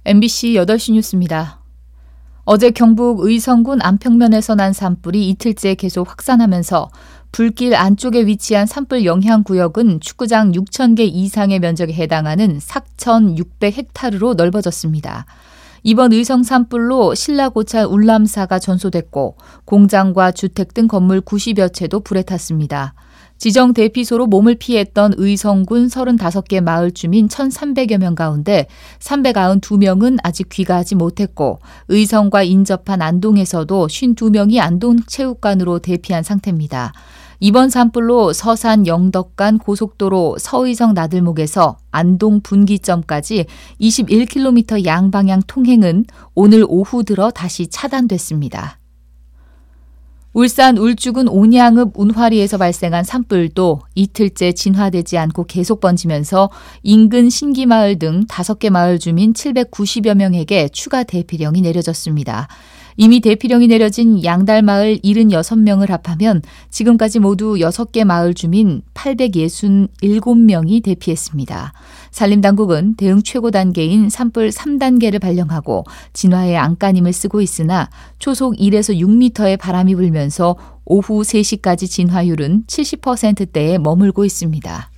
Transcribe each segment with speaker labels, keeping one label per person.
Speaker 1: MBC 8시 뉴스입니다. 어제 경북 의성군 안평면에서 난 산불이 이틀째 계속 확산하면서 불길 안쪽에 위치한 산불 영향구역은 축구장 6,000개 이상의 면적에 해당하는 4,600헥타르로 넓어졌습니다. 이번 의성 산불로 신라고찰 울람사가 전소됐고 공장과 주택 등 건물 90여 채도 불에 탔습니다. 지정 대피소로 몸을 피했던 의성군 35개 마을 주민 1,300여 명 가운데 392명은 아직 귀가하지 못했고 의성과 인접한 안동에서도 52명이 안동체육관으로 대피한 상태입니다. 이번 산불로 서산 영덕간 고속도로 서의성 나들목에서 안동 분기점까지 21km 양방향 통행은 오늘 오후 들어 다시 차단됐습니다. 울산 울주군 온양읍 운화리에서 발생한 산불도 이틀째 진화되지 않고 계속 번지면서 인근 신기마을 등 5개 마을 주민 790여 명에게 추가 대피령이 내려졌습니다. 이미 대피령이 내려진 양달마을 76명을 합하면 지금까지 모두 6개 마을 주민 867명이 대피했습니다. 산림당국은 대응 최고 단계인 산불 3단계를 발령하고 진화에 안간힘을 쓰고 있으나 초속 1에서 6m의 바람이 불면서 오후 3시까지 진화율은 70%대에 머물고 있습니다.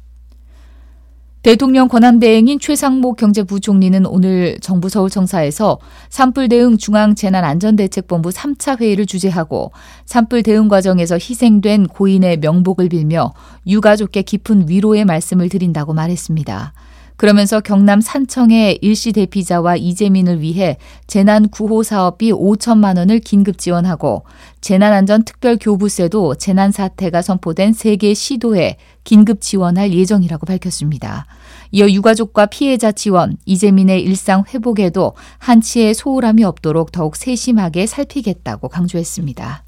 Speaker 1: 대통령 권한대행인 최상목 경제부총리는 오늘 정부 서울청사에서 산불 대응 중앙재난안전대책본부 3차 회의를 주재하고 산불 대응 과정에서 희생된 고인의 명복을 빌며 유가족께 깊은 위로의 말씀을 드린다고 말했습니다. 그러면서 경남 산청의 일시 대피자와 이재민을 위해 재난구호 사업비 5천만 원을 긴급 지원하고 재난안전특별교부세도 재난사태가 선포된 3개 시도에 긴급 지원할 예정이라고 밝혔습니다. 이어 유가족과 피해자 지원, 이재민의 일상 회복에도 한치의 소홀함이 없도록 더욱 세심하게 살피겠다고 강조했습니다.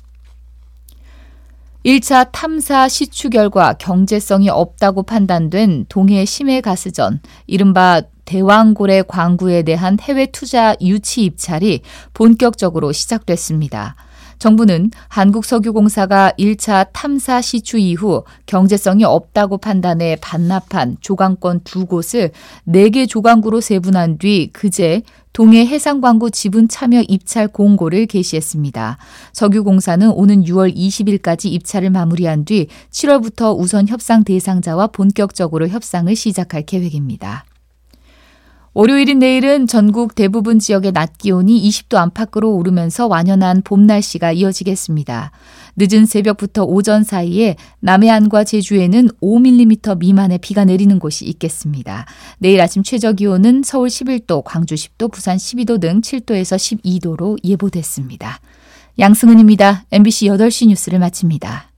Speaker 1: 1차 탐사 시추 결과 경제성이 없다고 판단된 동해 심해가스전, 이른바 대왕고래 광구에 대한 해외 투자 유치 입찰이 본격적으로 시작됐습니다. 정부는 한국석유공사가 1차 탐사 시추 이후 경제성이 없다고 판단해 반납한 조강권 2곳을 4개 조강구로 세분한 뒤 그제 동해 해상광구 지분 참여 입찰 공고를 게시했습니다. 석유공사는 오는 6월 20일까지 입찰을 마무리한 뒤 7월부터 우선 협상 대상자와 본격적으로 협상을 시작할 계획입니다. 월요일인 내일은 전국 대부분 지역의 낮 기온이 20도 안팎으로 오르면서 완연한 봄 날씨가 이어지겠습니다. 늦은 새벽부터 오전 사이에 남해안과 제주에는 5mm 미만의 비가 내리는 곳이 있겠습니다. 내일 아침 최저 기온은 서울 11도, 광주 10도, 부산 12도 등 7도에서 12도로 예보됐습니다. 양승은입니다. MBC 8시 뉴스를 마칩니다.